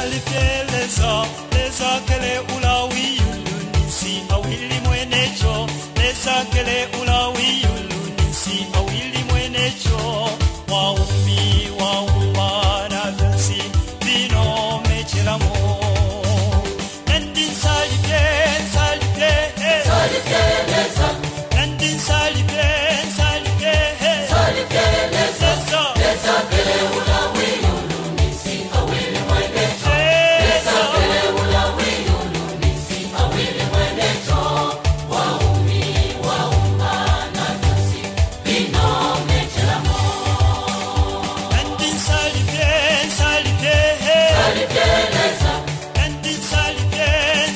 leza kele ulawi yulunisi awili mwenecho leza kele ulawi yulunisi awili mwenecho waumi waumana dansi vino mechelamo nandin salite leza nandin salite leza kele ulawi yulunisi awili mwenecho leza kele ulawi yulunisi awili mwenecho waumi waumana dansi vino mechelamo nandin salite leza nandin salite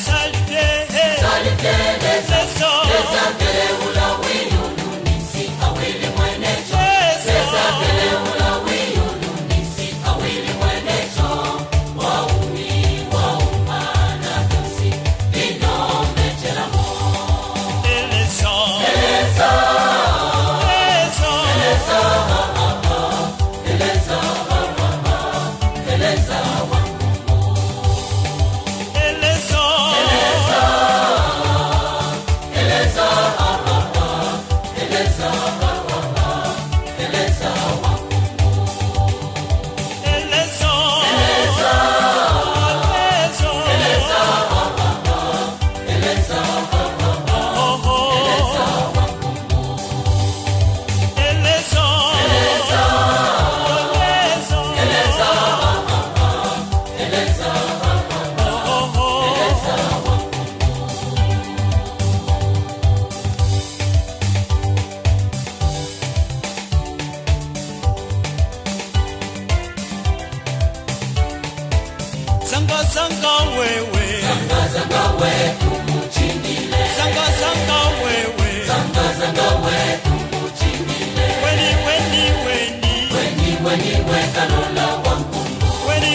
leza kele ulawi yulunisi awili mwenecho leza kele ulawi yulunisi awili mwenecho waumi waumana dansi vino mechelamo leza Zanga wewe tumuchinile Zanga wewe tumuchinile Weni wekalola wankumbu Weni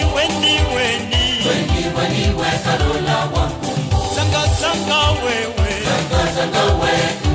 wekalola wankumbu Zanga wewe